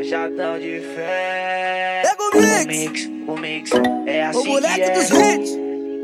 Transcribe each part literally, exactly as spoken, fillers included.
Rajadão de fé. Pega o mix. O mix, o mix, é assim O moleque que é. dos hits.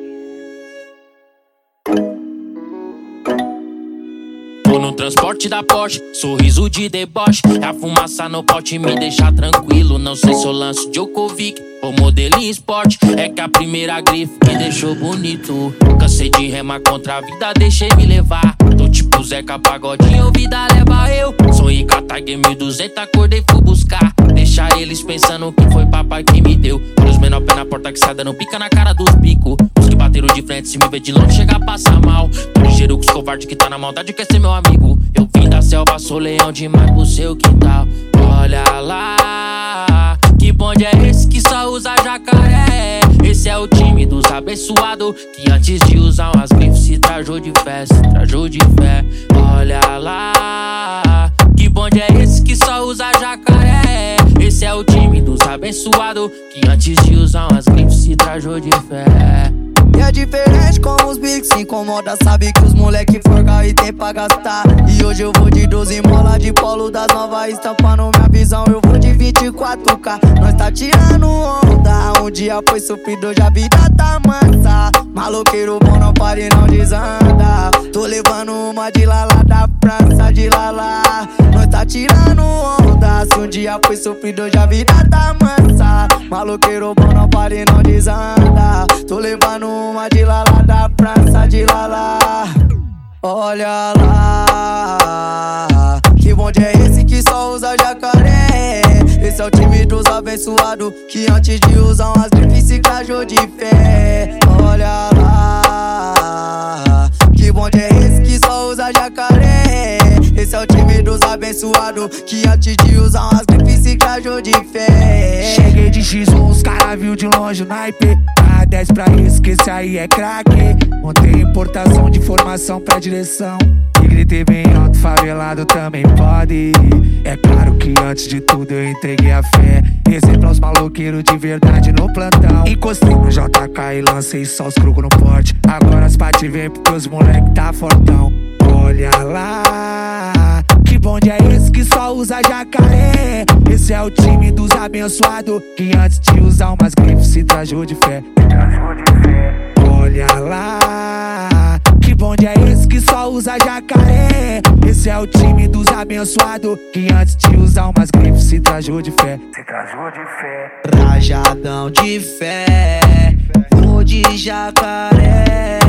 Tô no transporte da Porsche, sorriso de deboche. A fumaça no pote me deixa tranquilo. Não sei se eu lanço Djokovic ou modelo em esporte. É que a primeira grife me deixou bonito. Cansei de remar contra a vida, deixei me levar. Tô tipo Zeca Pagodinho, vida leva eu. Sonhei catar mil e duzentos, acordei, fui buscar. Deixar eles pensando que foi papai que me deu. Olha os menor pé na porta que sai dando pica na cara dos bico. Os que bateram de frente, se me ver de longe, chega a passar mal. Tô ligeiro com os covardes que tá na maldade, quer ser meu amigo. Eu vim da selva, sou leão demais pro seu quintal. Olha lá, que bonde é esse que só usa jacaré? Esse é o time dos abençoados, que antes de usar umas grifes se trajou de fé, se trajou de fé. Olha lá, que bonde é esse que só usa jacaré? Esse é o time dos abençoados, que antes de usar umas grifes se trajou de fé. E é diferente com os bigs, se incomoda, sabe que os moleque forga e tem pra gastar. E hoje eu vou de doze mola de polo das novas, estampando minha visão, eu vou de vinte e quatro K. Nós tá tirando onda, um dia foi sofrido, hoje a vida tá mansa. Maloqueiro bom, não pare, não desanda. Tô levando uma de lá lá da França, de lá lá. Nós tá tirando onda, se um dia foi sofrido, hoje a vida tá mansa. Maloqueiro bom, não pare, não desanda. Tô levando uma de lá lá da França, de lá lá. Olha lá, que bonde é esse que só usa jacaré? Esse é o time dos abençoados, que antes de usar umas grifes se crajou de fé. Olha lá, que bonde é esse que só usa jacaré? Esse é o time dos abençoados, que antes de usar umas grifes se crajou de fé. Cheguei de X um, os cara viu de longe o naipe. Ah, dez pra isso, que esse aí é craque. Montei importação de formação pra direção. E gritei bem alto, favelado também pode. É claro que antes de tudo eu entreguei a fé. Exemplo aos maloqueiros de verdade no plantão. Encostei no J K e lancei só os crugos no porte. Agora as pati vem porque os moleque tá fortão. Olha lá, que bonde é esse que só usa jacaré? Esse é o time dos abençoados, que antes de usar umas grifes se trajou de fé. Olha lá, que bonde é esse que só usa jacaré? Esse é o time dos abençoados, que antes de usar umas grifes se trajou de fé. Se trajou de fé. Rajadão de fé, vou de jacaré.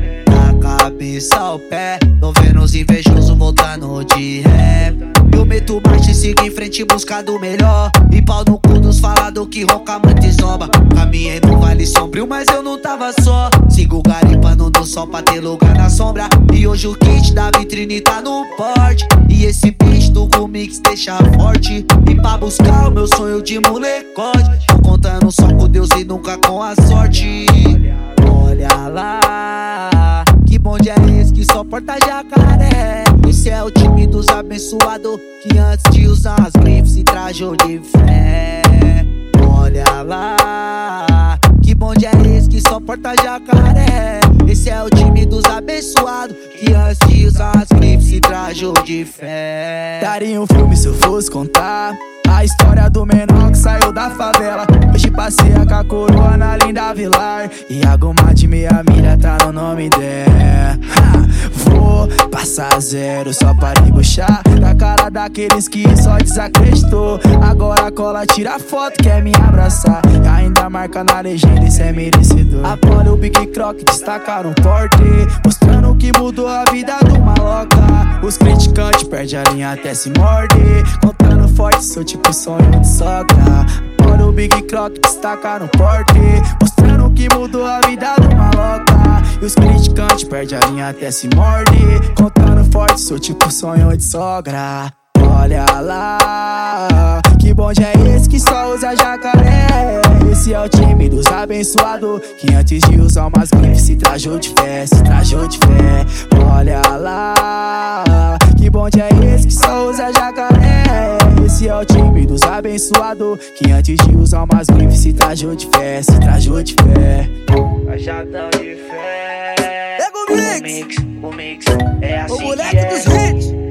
Cabeça ao pé, tô vendo os invejosos voltando de ré. Eu meto marcha e sigo em frente buscando o melhor. E pau no cu dos falados que ronca muito e zomba. Caminhei no vale sombrio, mas eu não tava só. Sigo garimpando do sol pra ter lugar na sombra. E hoje o kit da vitrine tá no porte. E esse bicho do Rumix deixa forte. E pra buscar o meu sonho de molecote, tô contando só com Deus e nunca com a sorte. Olha lá, que bonde é esse que só porta jacaré? Esse é o time dos abençoados, que antes de usar as grifes se trajou de fé. Olha lá, que bonde é esse que só porta jacaré? Esse é o time dos abençoados, que antes de usar as grifes se trajou de fé. Daria um filme se eu fosse contar a história do menor que saiu da favela. Hoje passeia com a coroa na linda Vilar, e a goma de meia milha tá no nome dela. Ha, vou passar zero só pra debochar da cara daqueles que só desacreditou. Agora cola, tira foto, quer me abraçar, e ainda marca na legenda, isso é merecedor. Apolo o Big Croc destacar um porte, mostrando que mudou a vida do maloca. Os criticantes perdem a linha até se morde, contando forte, sou tipo sonho de sogra. Apolo o Big Croc destacar um porte, mostrando que mudou a vida do maloca. E os criticantes perdem a linha até se morde, contando forte, sou tipo sonho de sogra. Olha lá, que bonde é esse que só usa jacaré? Esse é o time dos abençoados, que antes de usar umas grifes se trajou de fé, se trajou de fé. Olha lá, que bonde é esse que só usa jacaré? Esse é o time dos abençoados, que antes de usar umas grifes se trajou de fé, se trajou de fé. Rajadão de fé. Pega o mix. O mix, o mix, é assim O que moleque é. dos hits.